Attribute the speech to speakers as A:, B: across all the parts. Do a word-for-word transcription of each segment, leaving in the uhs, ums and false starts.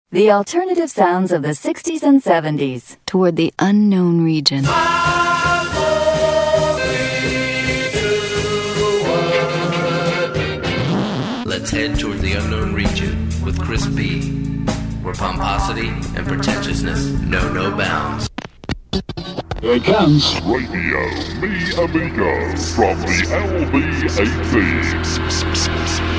A: The alternative sounds of the sixties and seventies toward the unknown region.
B: Let's head toward the unknown region with Chris B, where pomposity and pretentiousness know no bounds.
C: Here comes Radio Me Amigo from the L B eighteen.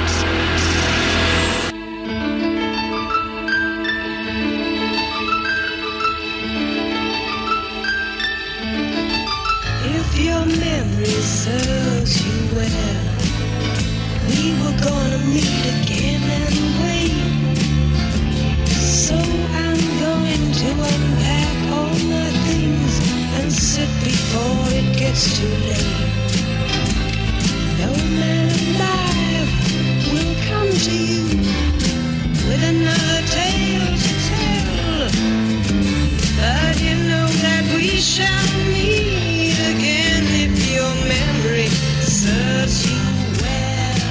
D: If your memory serves you well, we were gonna meet again and wait. So I'm going to unpack all my things and sit before it gets too late. No man alive will come to you with another tale to tell, but you know that we shall meet again if your memory serves you well.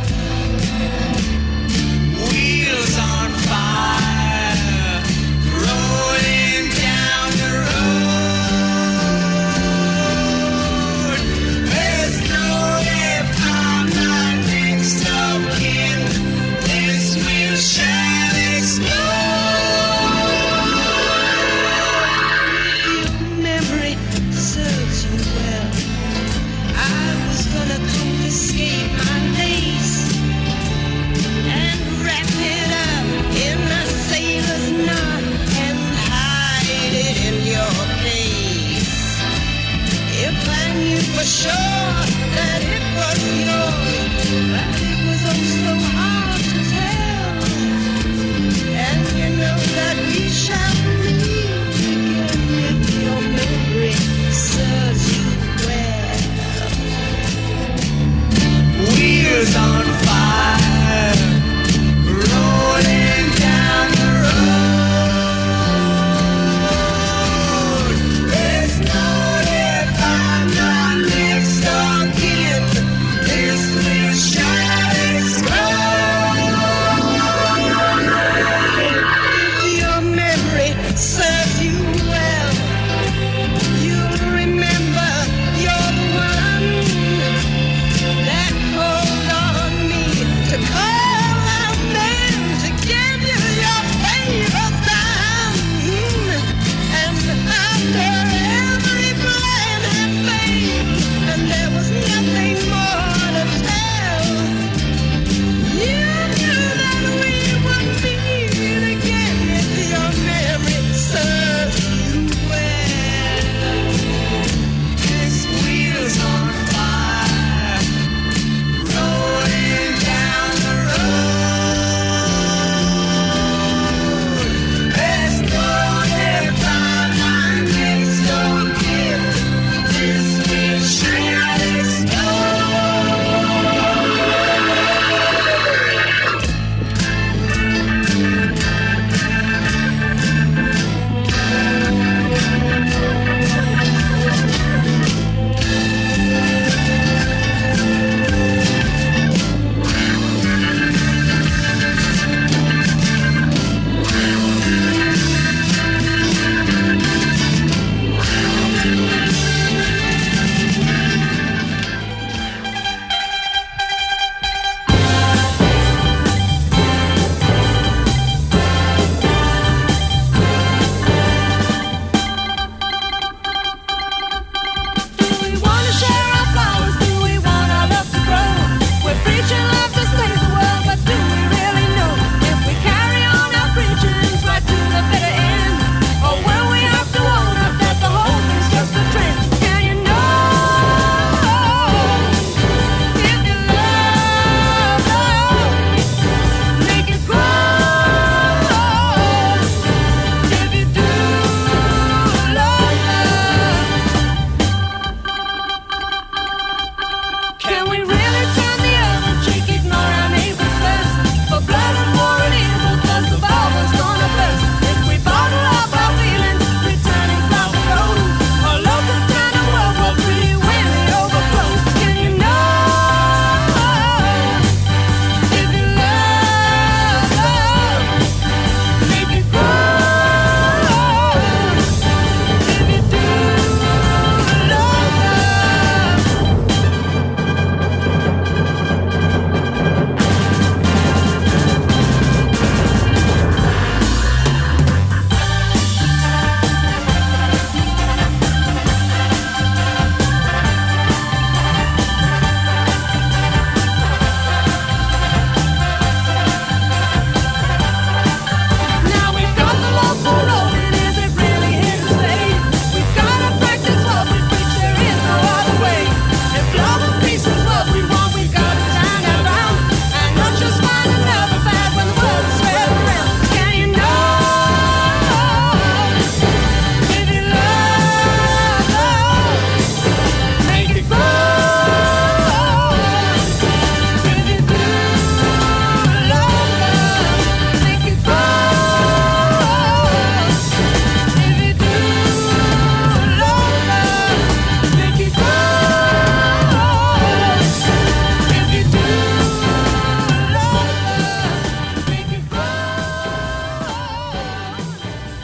D: Wheels on fire, rolling down the road.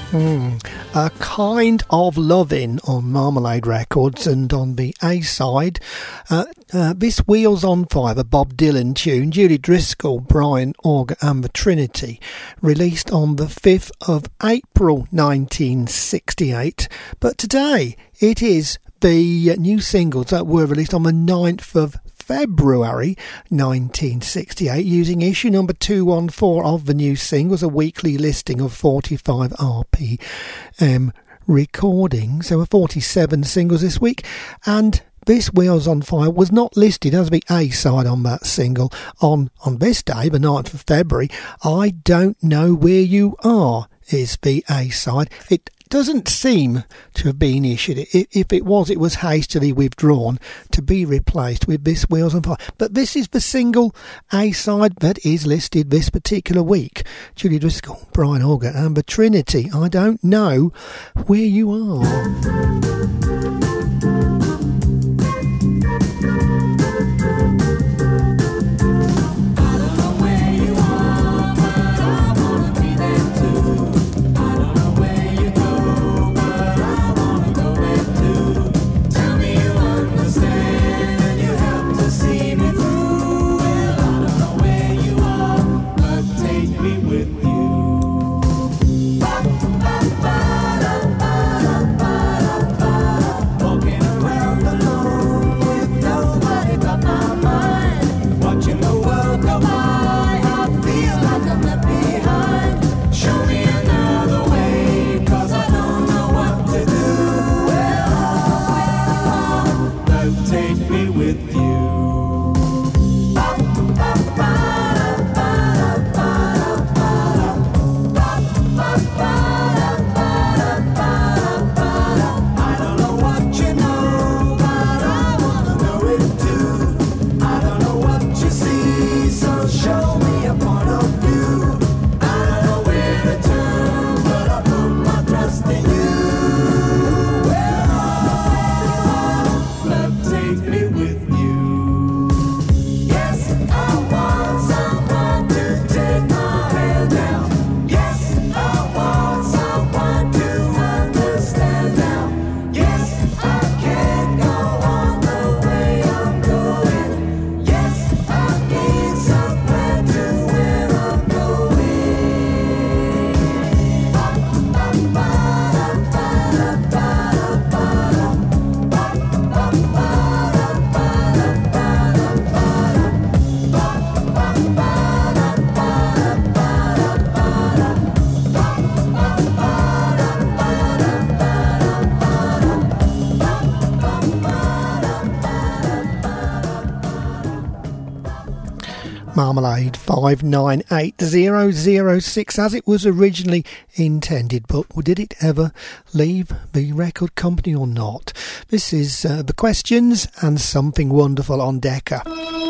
E: Mm, a Kind of Lovin' on Marmalade Records, and on the A-side, uh, uh, this Wheels on Fire, the Bob Dylan tune, Julie Driscoll, Brian Auger and the Trinity, released on the fifth of April nineteen sixty-eight, but today it is the new singles that were released on the ninth of February nineteen sixty-eight, using issue number two fourteen of the new singles, a weekly listing of forty-five R P M recordings. There were forty-seven singles this week, and this Wheels on Fire was not listed as the A-side on that single. On, on this day, the ninth of February, I Don't Know Where You Are is the A-side. It doesn't seem to have been issued. If it was, it was hastily withdrawn to be replaced with this Wheels on Fire. But this is the single A-side that is listed this particular week. Julie Driscoll, Brian Auger and the Trinity, I Don't Know Where You Are. Marmalade five nine eight zero zero six, as it was originally intended, but did it ever leave the record company or not? This is uh, The Questions and Something Wonderful on Decca.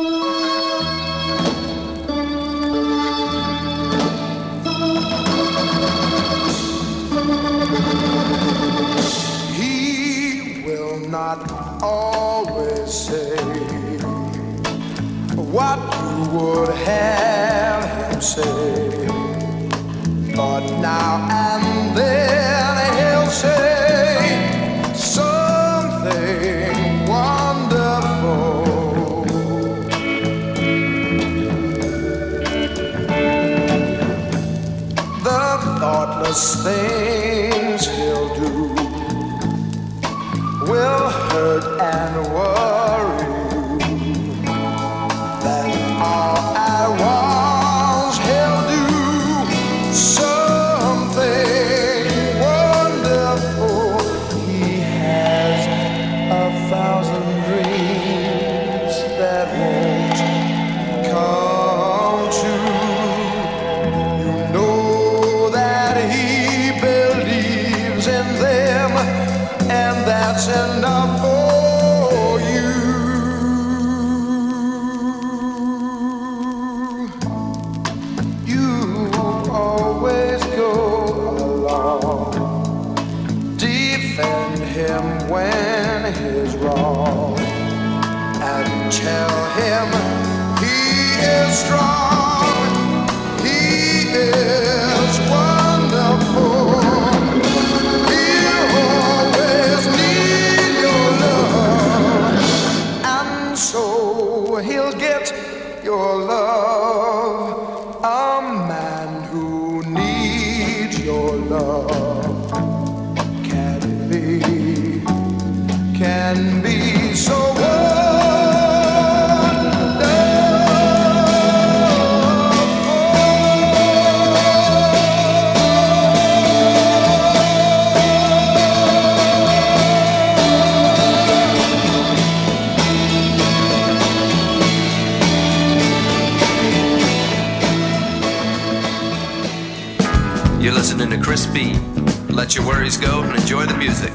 F: He will not always say what you would have him say, but now and then he'll say something wonderful. The thoughtless things he'll do will hurt and worry. All at once he'll do something wonderful. He has a thousand dreams that won't come true. You know that he believes in them, and that's enough for you. When he's wrong, and tell him he is strong, he is wonderful. needs your love. Can be, can be so
B: You're listening to Chris B. Let your worries go and enjoy the music.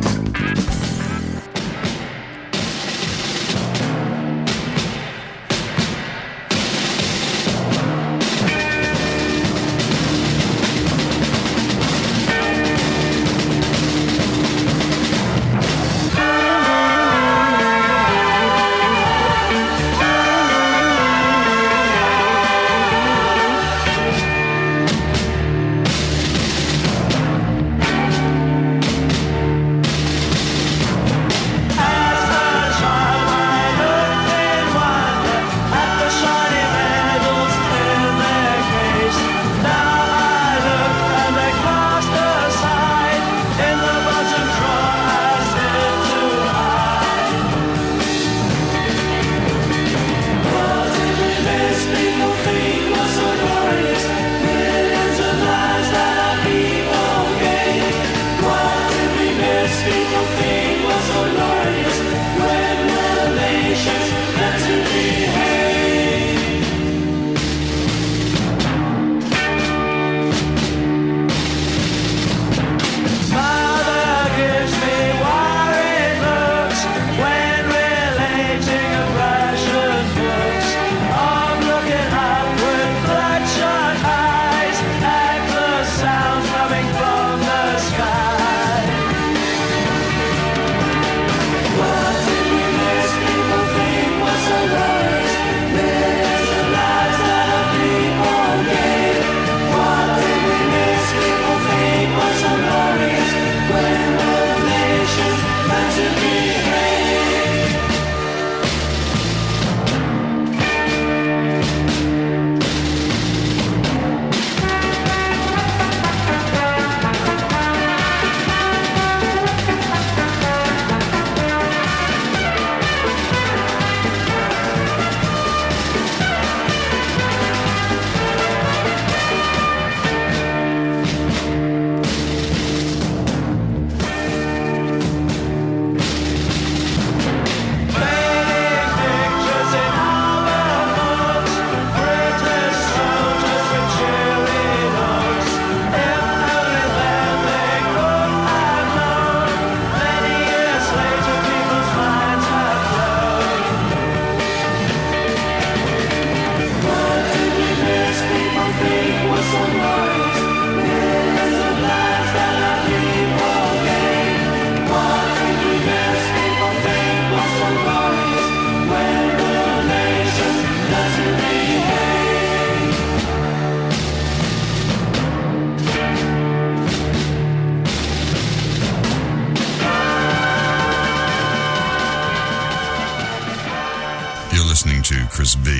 G: listening to Chris B.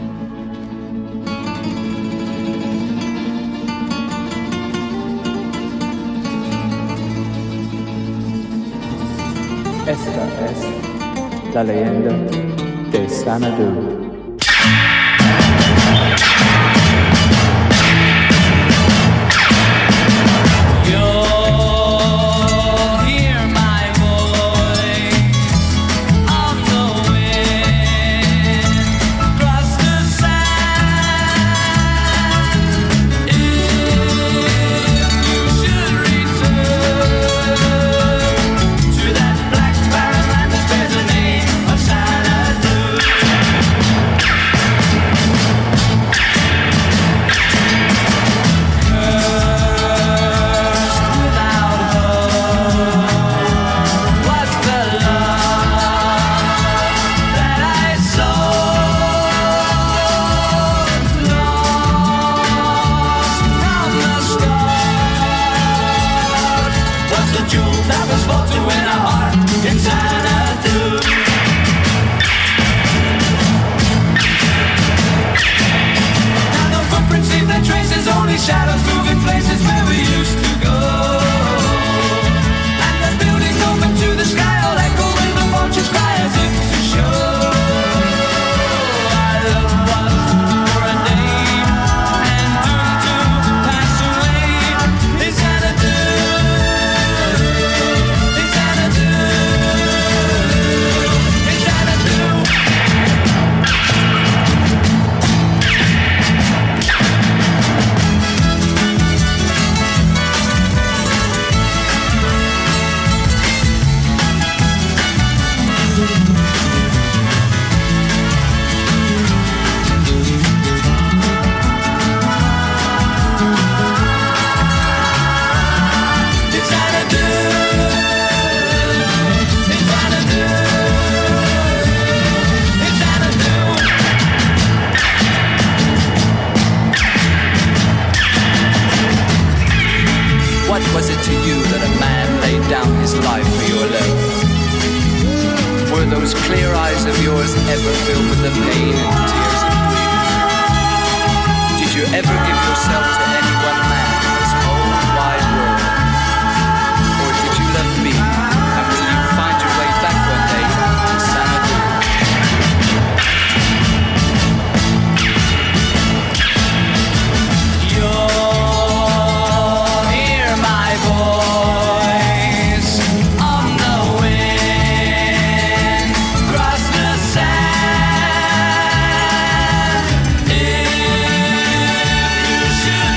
H: Esta es la leyenda de Xanadu.
I: To that black barren land, there's a name of Xanadu. What was it to you that a man laid down his life for your love? Were those clear eyes of yours ever filled with the pain and tears of grief? Did you ever give yourself to any one man in this whole wide world? Or did you love me, and will you find your way back one day to Xanadu? You'll hear my voice on the wind, across the sand. If you should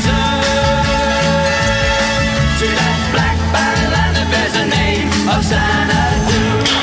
I: return to that black battle land that bears the name of Xanadu.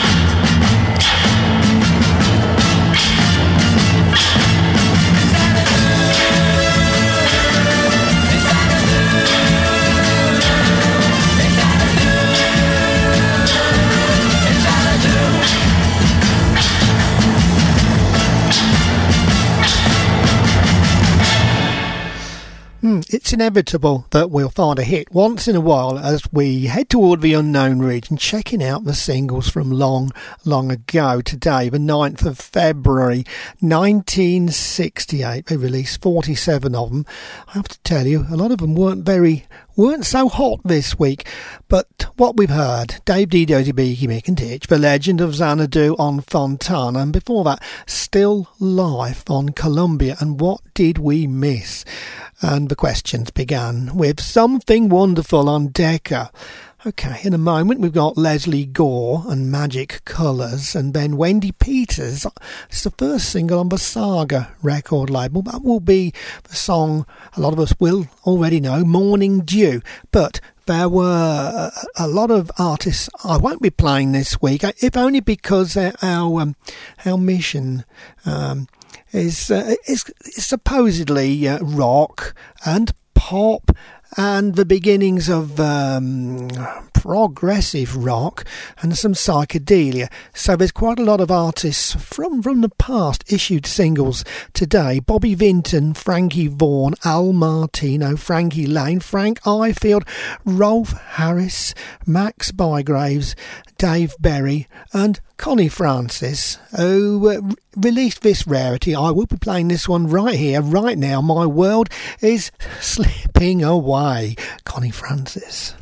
E: Mm, it's inevitable that we'll find a hit once in a while as we head toward the unknown region, checking out the singles from long, long ago. Today, the ninth of February nineteen sixty-eight, they released forty-seven of them. I have to tell you, a lot of them weren't very, weren't so hot this week. But what we've heard, Dave Dee Dozy Beaky Mick and Titch, The Legend of Xanadu on Fontana, and before that, Still Life on Columbia. And what did we miss? And the questions began with Something Wonderful on Decca. Okay, in a moment we've got Leslie Gore and Magic Colours, and then Wendy Peters. It's the first single on the Saga record label. That will be the song a lot of us will already know, Morning Dew. But there were a lot of artists I won't be playing this week, if only because our um, our mission um, is, uh, is, is supposedly uh, rock and pop and the beginnings of um, progressive rock and some psychedelia. So there's quite a lot of artists from, from the past issued singles today. Bobby Vinton, Frankie Vaughan, Al Martino, Frankie Lane, Frank Ifield, Rolf Harris, Max Bygraves, Dave Berry and Connie Francis, who uh, released this rarity. I will be playing this one right here, right now. My world is slipping away. Connie Francis.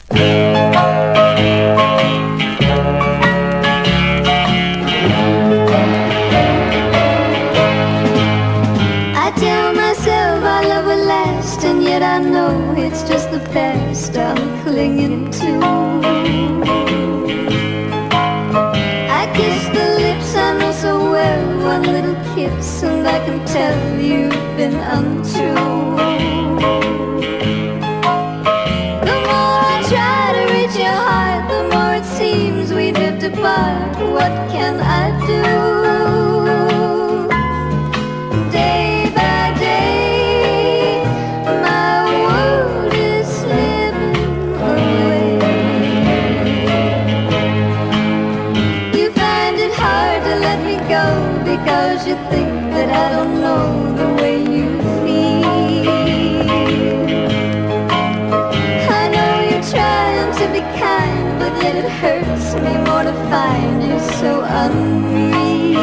J: I tell myself our love will last, and yet I know it's just the past I'm clinging to. I kiss the lips I know so well, one little kiss, and I can tell you've been untrue. The more I try to reach your heart, the more it seems we drift apart. What can I do? Day by day, my world is slipping away. You find it hard to let me go because you think that I don't know the way you feel. I know you're trying to be kind, but yet it hurts me more to find you so unreal.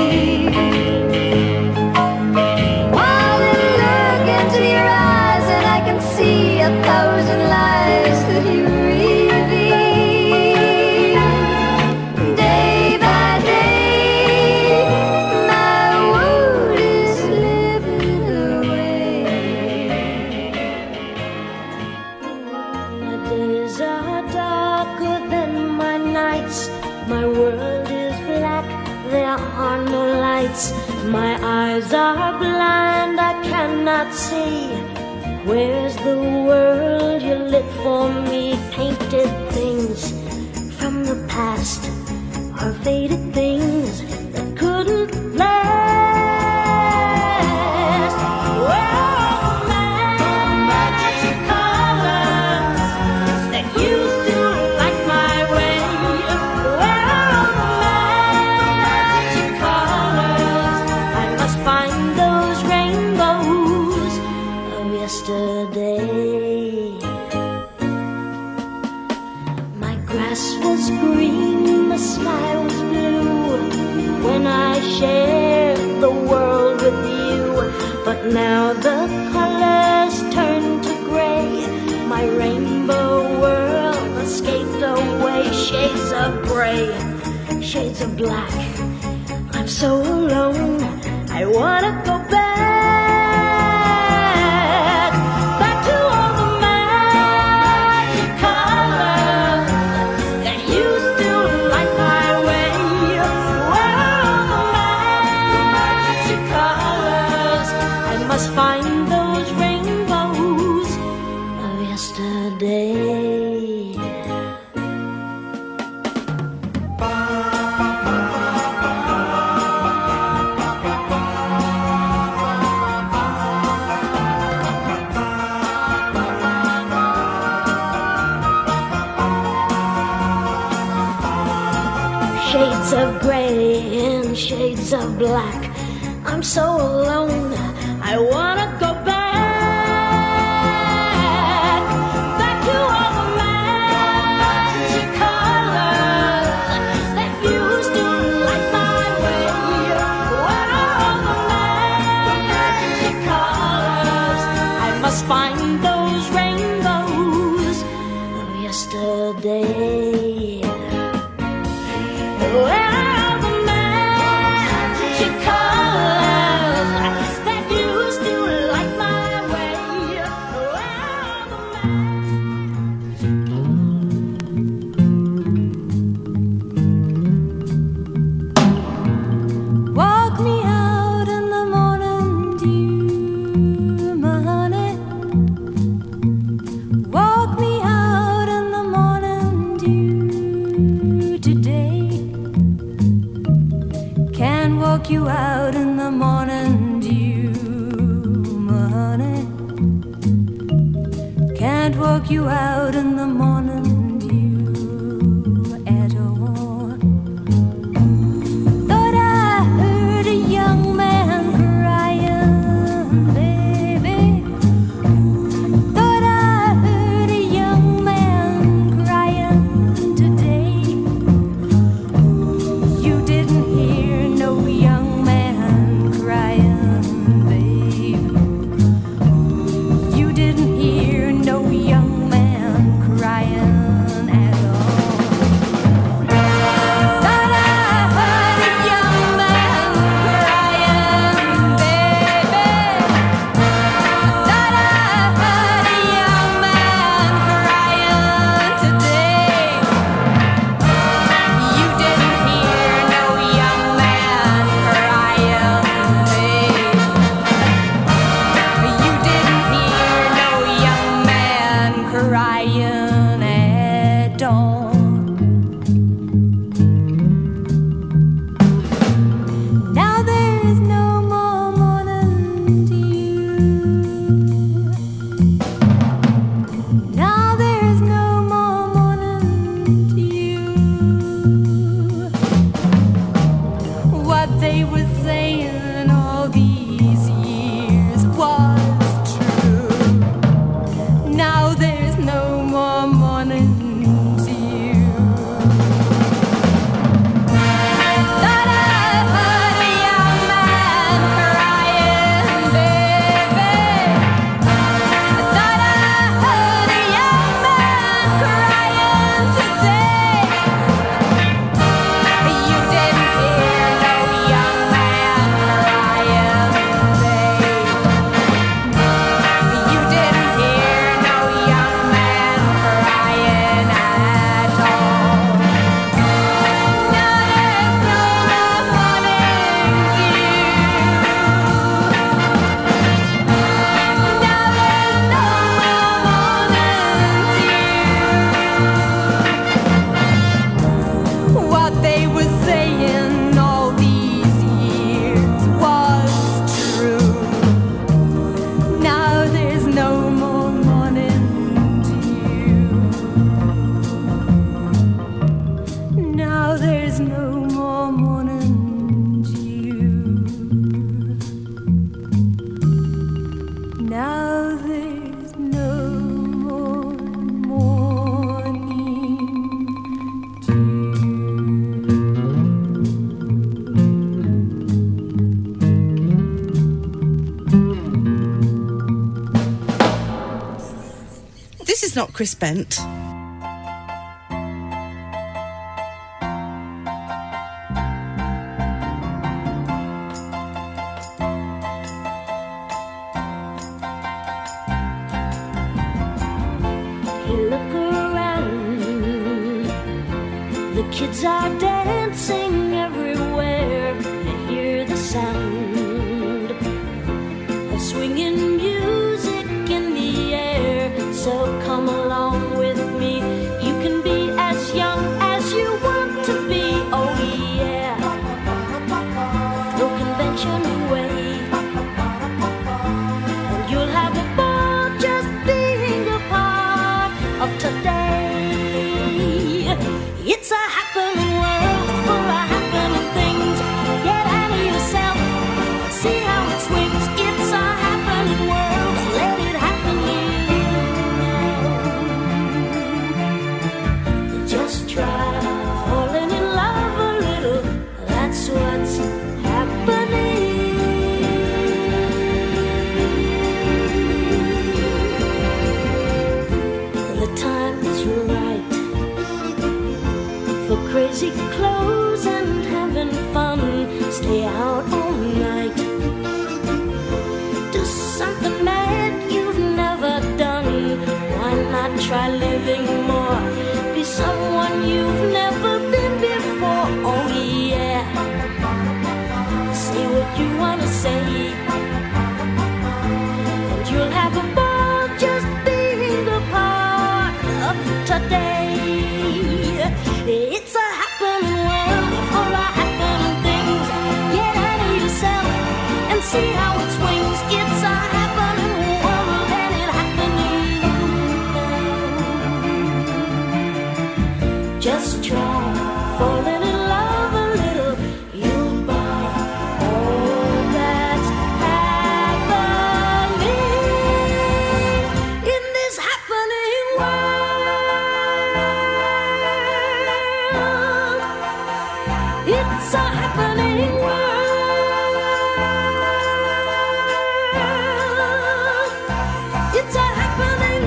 J: While I look into your eyes and I can see a thousand lies that you reveal. Day by day, my world is slipping away.
K: My days are darker than my nights. My world is black, there are no lights. My eyes are blind, I cannot see. Where's the world you lit for me? Painted things from the past are faded things that couldn't last. Well, magic colors that used to light my way. Well, magic colors, I must find those rainbows of yesterday. grass was green, the sky was blue when I shared the world with you. But now the colors turn to gray, my rainbow world escaped away. Shades of gray, shades of black, I'm so alone, I wanna go back. Shades of gray and shades of black, I'm so alone, I wanna go back. Back to all the magic colors that used to light my way. What are all the magic colors? I must find those rainbows of yesterday. Where are the magic colors that used to light my way? Where are the
L: Walk me out in the morning dew, my honey. Walk me out in the morning dew today. Can walk you out in the morning dew, my honey. Can't walk you out in the morning dew at all. Thought I heard a young man crying, baby. Thought I heard a young man crying today. You didn't hear no young man crying, babe. You didn't hear no young man crying at all. Thought I heard a young man crying, baby. Thought I heard a young man crying today. You didn't hear no young man crying, babe. You didn't hear no young man crying at all. Now there is no more morning dew. Now there is no more morning dew. What they were saying all these years was true. Now there's no more
M: not Chris Bent.
K: Kids are dancing everywhere. You hear the sound of swinging music in the air. So come along with me. You can be as young as you want to be. Oh yeah. No convention away. And you'll have a ball just being a part of today. It's a happening world full of happening things. Get out of yourself, see how it swings. It's a happening world, let it happen to you. Just try falling in love a little. That's what's happening. And the time is right for crazy clothes and having fun. Stay out all night. Do something mad you've never done. Why not try living more? Be someone you've never been before. Oh yeah. Say what you wanna say, and you'll have a ball just being a part of today. It's a happening world full of happening things. Get out of yourself and see how it swings. It's a happening world, let it happen to you. Just try falling in love a little. You'll buy all that's happening in this happening world. It's a happening world. It's a happening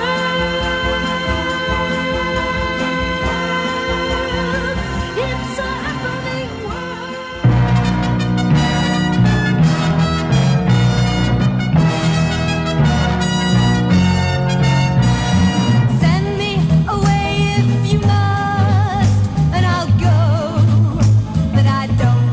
K: world. It's a happening world.
J: Send me away if you must, and I'll go. But I don't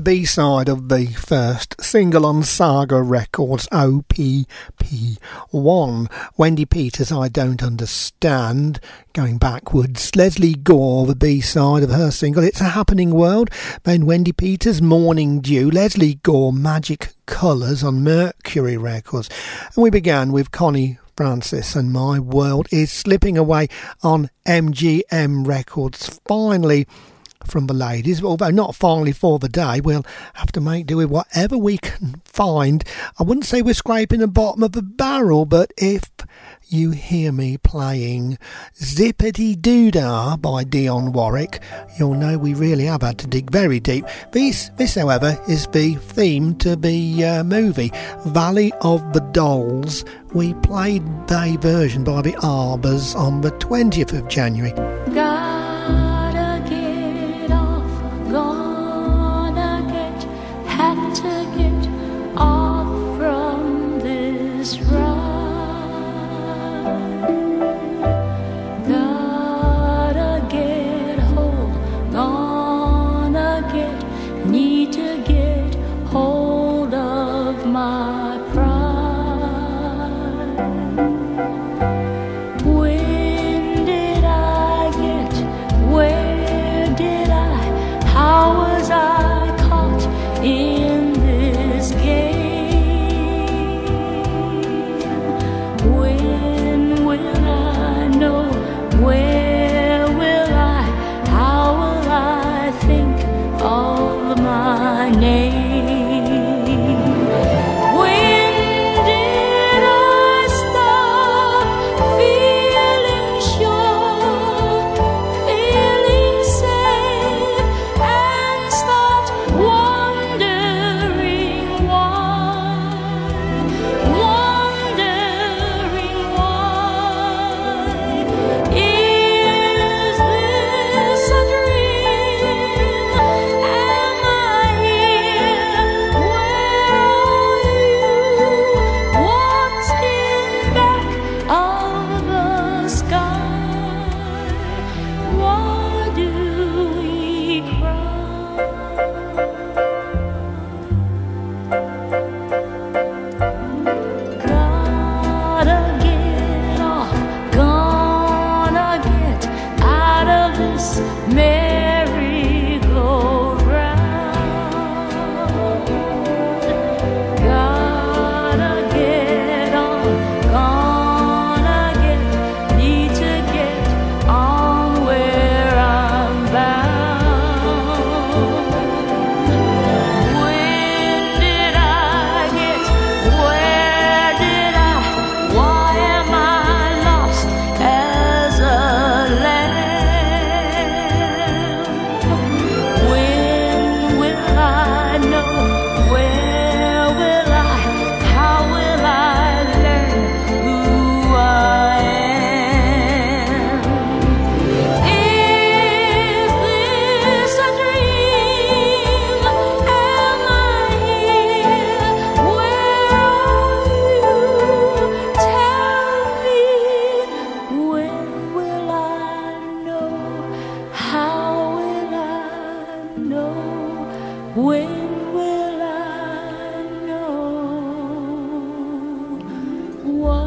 E: B-side of the first single on Saga Records, O P P one. Wendy Peters, I Don't Understand. Going backwards, Leslie Gore, the B-side of her single, It's a Happening World. Then Wendy Peters, Morning Dew. Leslie Gore, Magic Colours on Mercury Records. And we began with Connie Francis and My World Is Slipping Away on M G M Records. Finally, from the ladies, although not finally for the day, we'll have to make do with whatever we can find. I wouldn't say we're scraping the bottom of the barrel, but if you hear me playing Zippity Doodah by Dionne Warwick, you'll know we really have had to dig very deep. This, this however, is the theme to the uh, movie Valley of the Dolls. We played the version by the Arbors on the twentieth of January.
K: Gotta get off, gonna get, have to get off from this ride. Gotta get hold, gonna get, need to get hold of my pride. When did I get, where did I, how was I caught in this game? When will I know, where will I, how will I think of my name? When did I stop feeling sure, feeling safe, and start wondering why, wondering why? Is this a dream? Am I here? Where are you? What's in back of the sky? Why do we cry? Gotta get off, gonna get out of this merry-go-round. Gotta get on, gonna get, need to get on where I'm bound. When did I get, where did I, why am I lost as a lamb? When will I know, where will I, how will I learn who I am? Is this a dream? Am I here? Where are you? Tell me, when will I know? How will I know? When will I know? Why?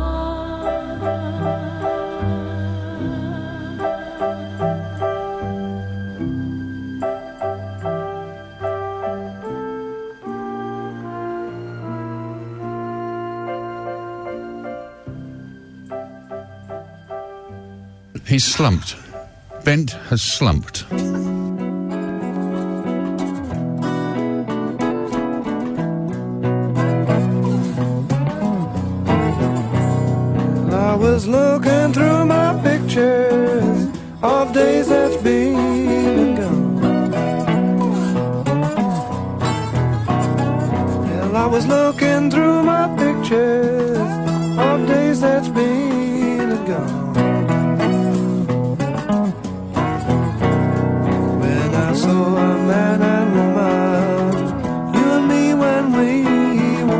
G: He's slumped. Bent has slumped.
F: I was looking through my pictures of days that's been and gone. Well, I was looking through my pictures of days that's been and gone. When I saw a man and woman, you and me when we were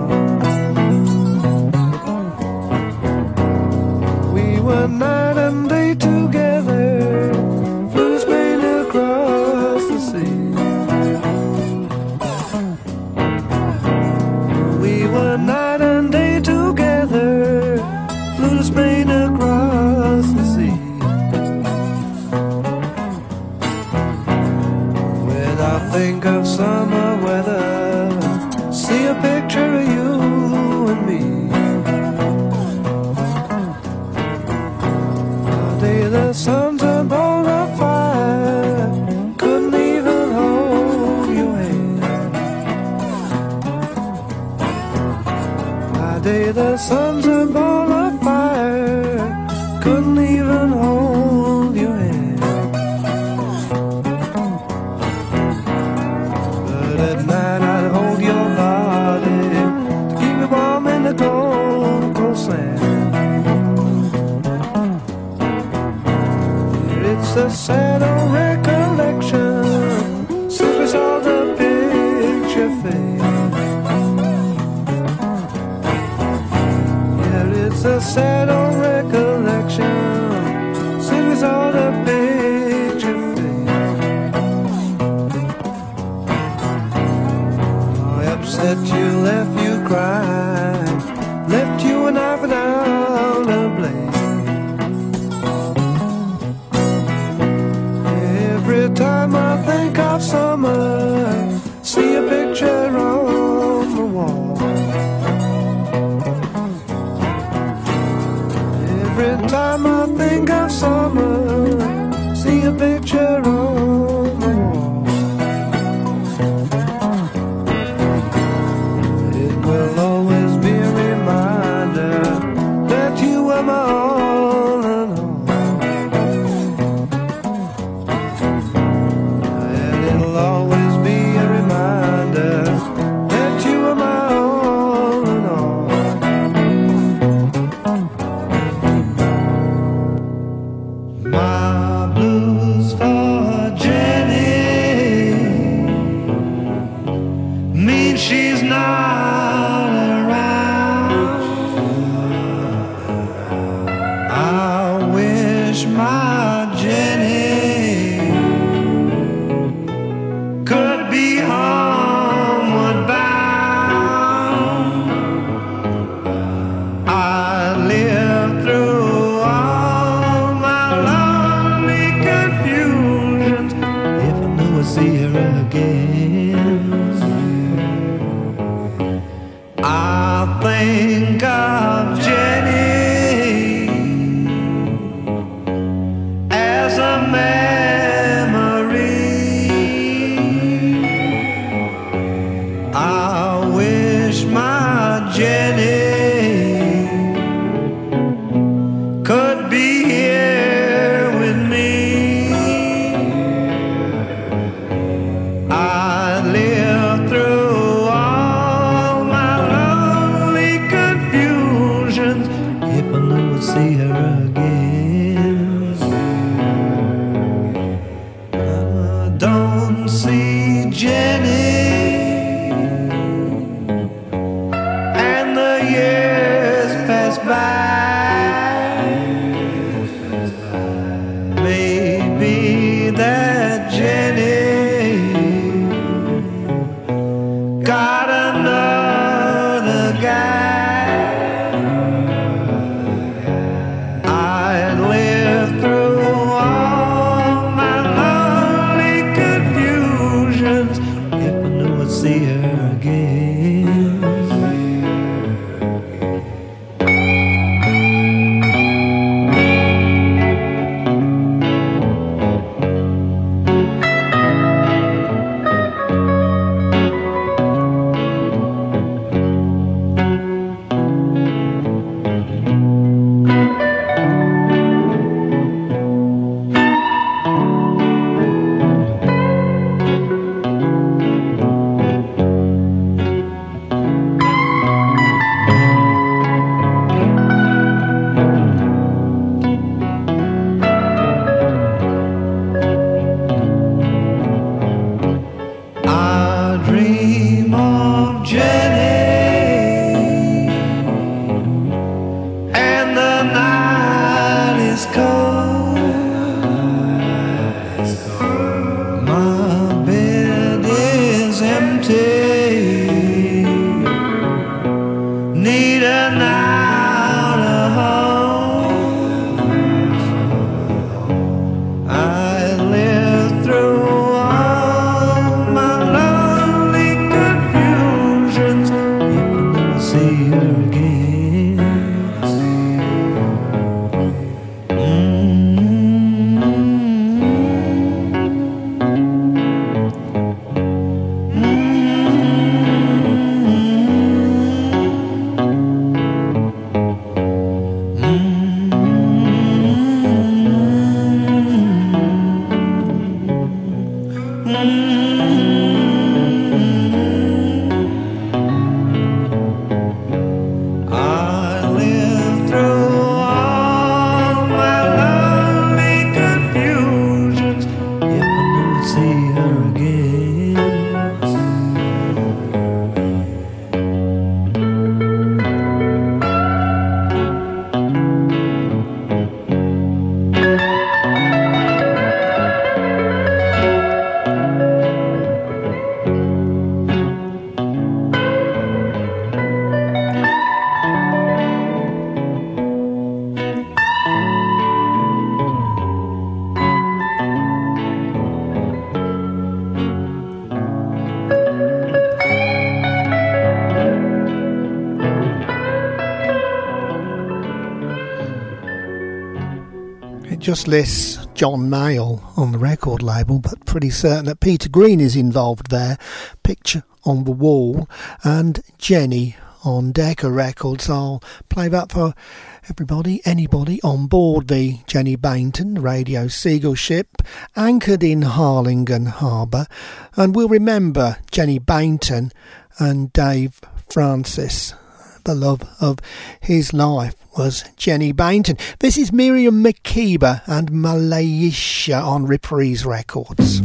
F: one. We were night and day together, flew Spain across the sea. a night and day together, flew to Spain across the sea. When I think of summer weather, see a picture of you and me. The day the sun's a ball of fire, couldn't even hold your hand. The day the sun's a ball of fire, couldn't even hold your hand. But at night I'd hold your body to keep you warm in the cold, cold sand. It's a sad old recollection since we saw the picture fade. Yeah, it's a sad old recollection since we saw the picture fade. I upset you, left you crying, left you a knife without a blade. Every time I think of summer, see a picture on the wall. Every time I think of summer, see a picture on the wall. It will always be a reminder that you were my all and all. It'll always be a reminder that you were my all in all. My blues for Jenny mean she's not around. I wish my Jenny could be homeward bound. I lived through all my lonely confusions. If I knew I'd see her again, I think of Jenny as a memory. I wish my Jenny could be here with me. I lived through all my lonely confusions. If I knew I'd see her again, I don't see Jenny. Years pass by. Maybe that Jenny got another guy. I lived through all my lonely confusions. If I knew I'd see her again. need an outer home. I lived through all my lonely confusions. You can never see her again.
E: Just lists John Mayall on the record label, but pretty certain that Peter Green is involved there. Picture on the Wall and Jenny on Decca Records. I'll play that for everybody, anybody on board the Jenny Bainton Radio Seagull ship anchored in Harlingen Harbour. And we'll remember Jenny Bainton and Dave Francis. The love of his life was Jenny Bainton. This is Miriam Makeba and Malaysia on Reprise Records.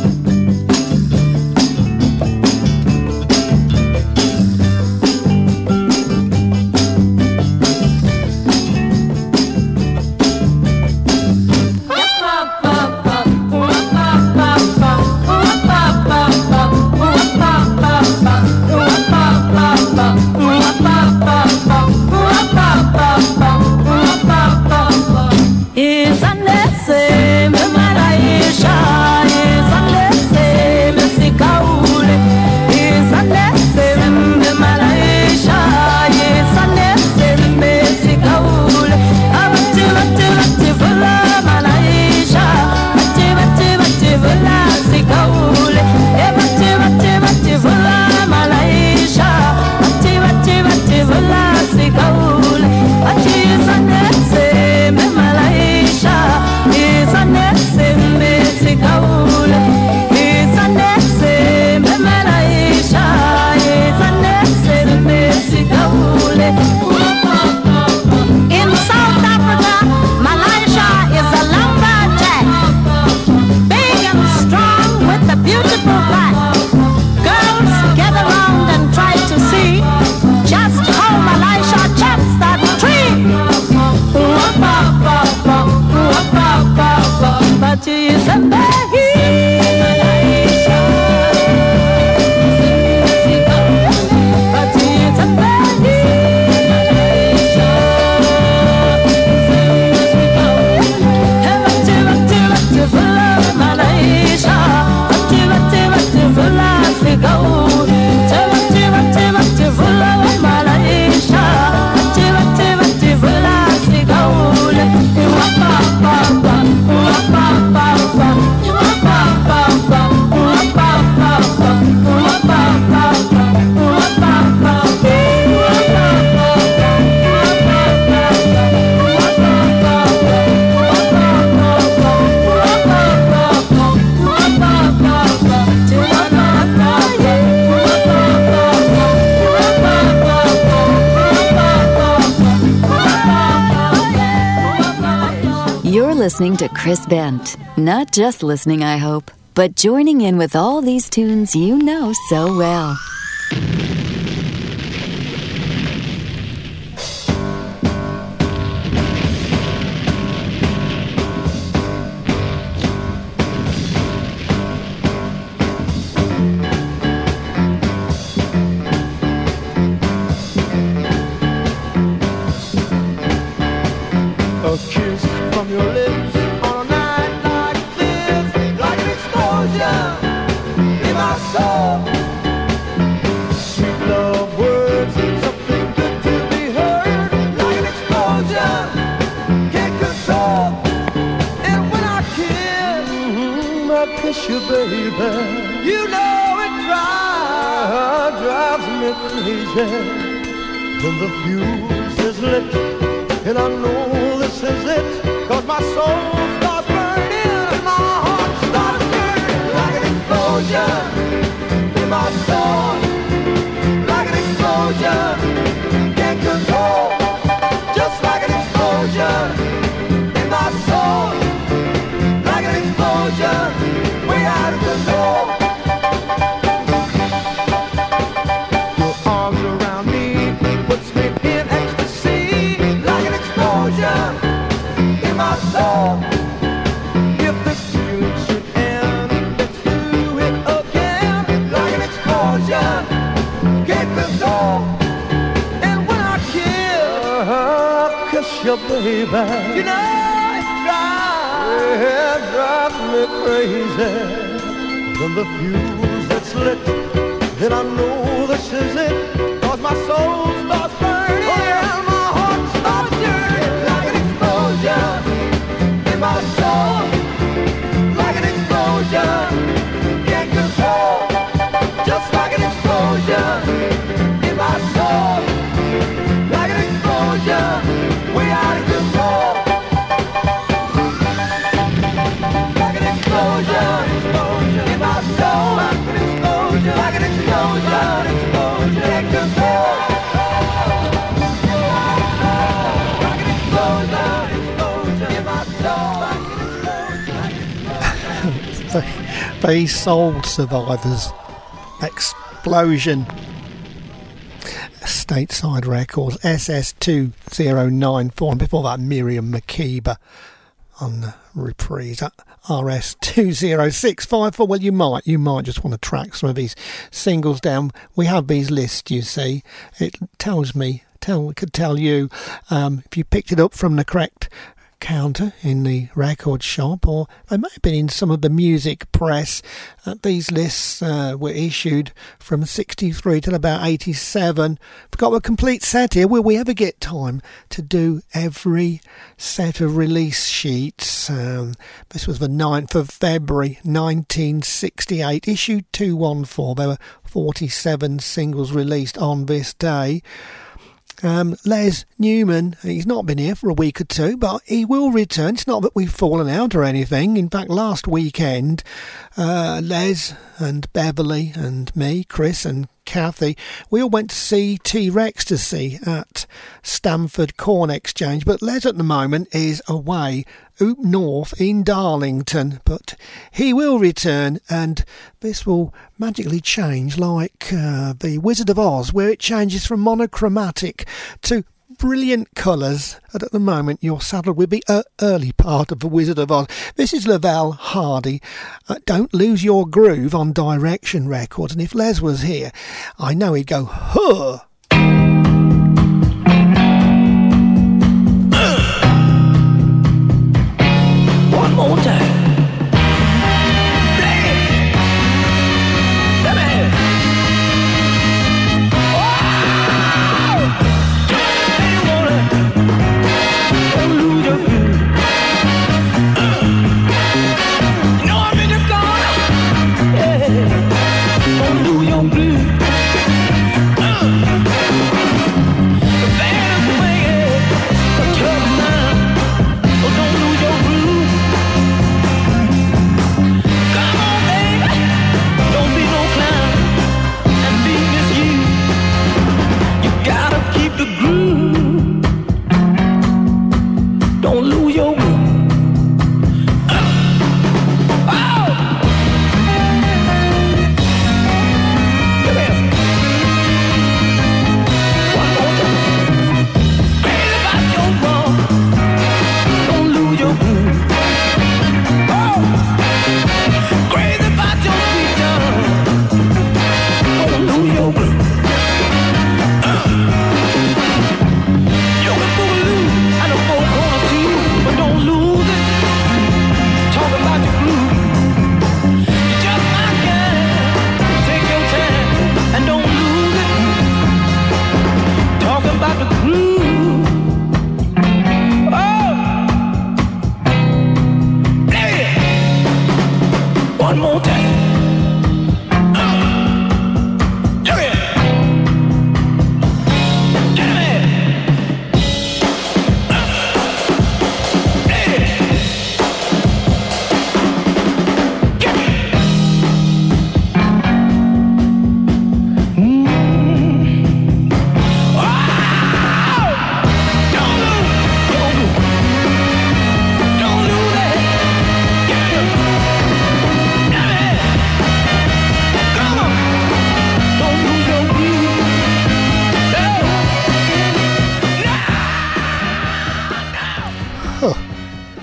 A: Listening to Chris Bent. Not just listening, I hope, but joining in with all these tunes you know so well.
F: crazy when the fuse is lit, and I know this is it, 'cause my soul starts burning and my heart starts burning like an explosion in my soul, like an explosion, can't control, just like an explosion in my soul, like an explosion, way out of control. Your arms around me puts me in ecstasy, like an explosion in my soul. If the tune should end, let's do it again, like an explosion, can't control. And when I kiss, kiss your baby, you know it drives, it drives me crazy. When the fuse gets lit, then I know this is it, 'cause my soul starts burning, oh, and my heart starts yearning like an explosion in my soul, like an explosion, can't control, just like an explosion in my soul, like an explosion, way out of control, like an explosion, explosion in my soul, like an explosion, like an explosion, explosion, can't control.
E: The Soul Survivors, Explosion, Stateside Records, S S two zero nine four, and before that Miriam Makeba on the reprise at R S two zero six five four. Well, you might, you might just want to track some of these singles down. We have these lists, you see. It tells me, tell, could tell you um, if you picked it up from the correct counter in the record shop, or they may have been in some of the music press. Uh, these lists uh, were issued from sixty-three till about eighty-seven. We've got a complete set here. Will we ever get time to do every set of release sheets? Um, this was the ninth of February nineteen sixty-eight, issue two one four. There were forty-seven singles released on this day. Um, Les Newman, he's not been here for a week or two, but he will return. It's not that we've fallen out or anything. In fact, last weekend, uh, Les and Beverly and me, Chris and Kathy, we all went to see T-Rex at Stamford Corn Exchange, but Les at the moment is away up north in Darlington, but he will return, and this will magically change like uh, the Wizard of Oz, where it changes from monochromatic to brilliant colours, and at the moment you're saddled with the uh, early part of the Wizard of Oz. This is Lavelle Hardy. Uh, don't lose your groove on Direction Records, and if Les was here, I know he'd go, huh.
F: One more time.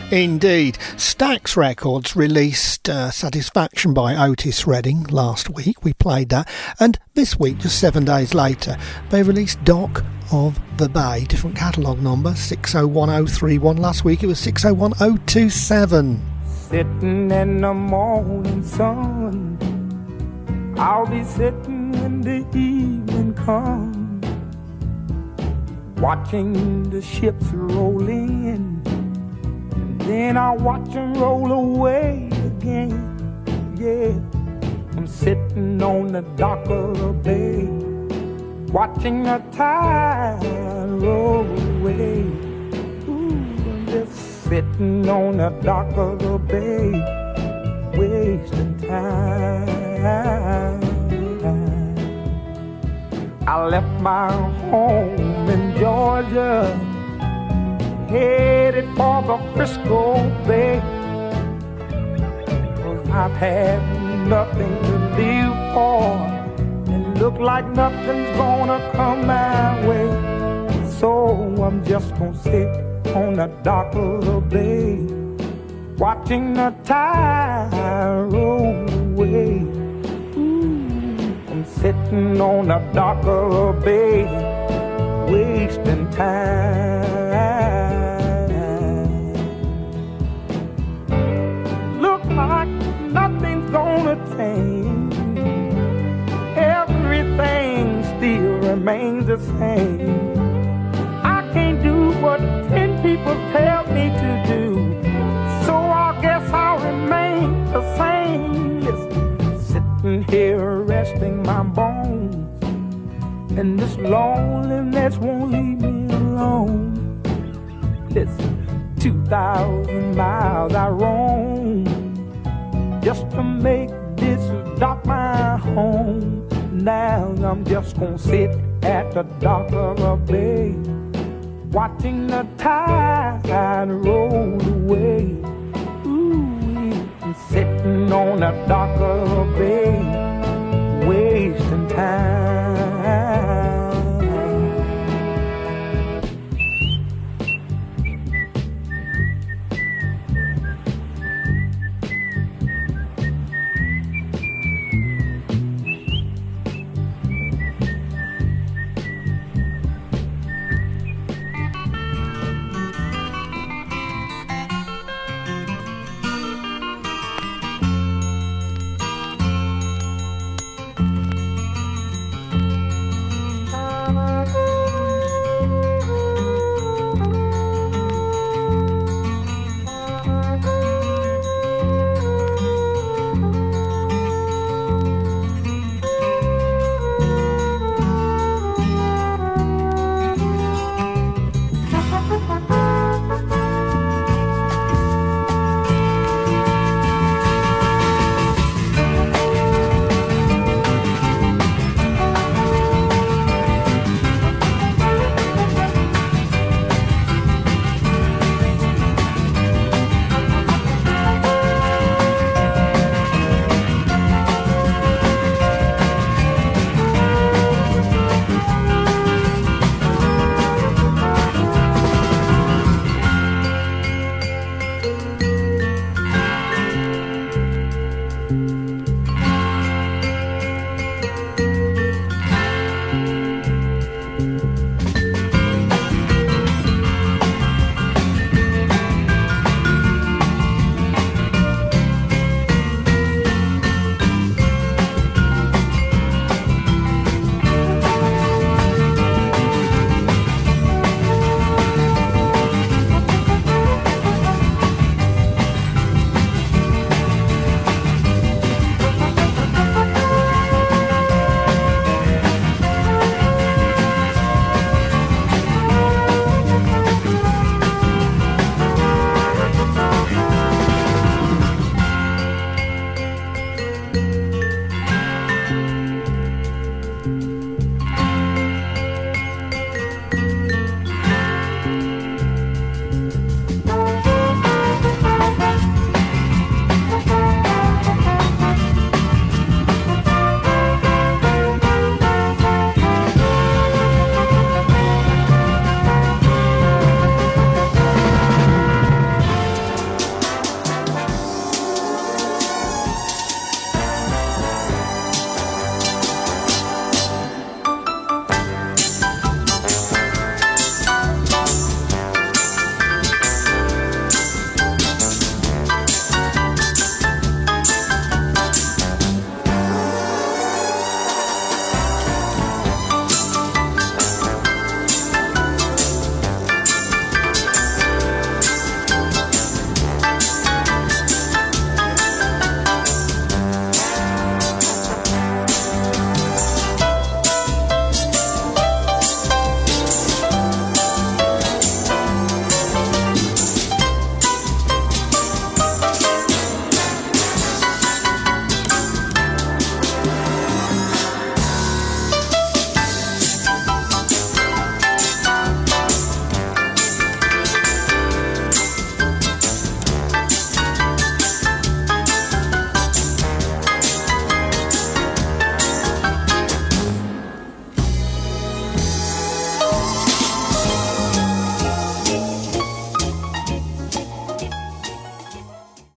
E: Indeed. Stax Records released uh, Satisfaction by Otis Redding last week. We played that. And this week, just seven days later, they released Dock of the Bay. Different catalogue number, six oh one oh three one. Last week it was six oh one oh two seven.
F: Sitting in the morning sun, I'll be sitting when the evening comes, watching the ships roll in, and then I'll watch them roll away again. Yeah, I'm sitting on the dock of the bay, watching the tide roll away. Ooh, I'm just sitting on the dock of the bay, wasting time. I left my home in Georgia, headed for the Frisco Bay, 'cause I've had nothing to live for, and look like nothing's gonna come my way. So I'm just gonna sit on the dock of the bay, watching the tide roll away. I'm sitting on the dock of the bay, wasting time. Look like nothing's gonna change, everything still remains the same. I can't do what ten people tell me to do, so I guess I'll remain the same. Listen, sitting here resting my bones, and this loneliness won't leave me alone. Listen, two thousand miles I roam just to make this dock my home. Now I'm just gonna sit at the dock of the bay, watching the tide roll away. Ooh, I'm sitting on the dock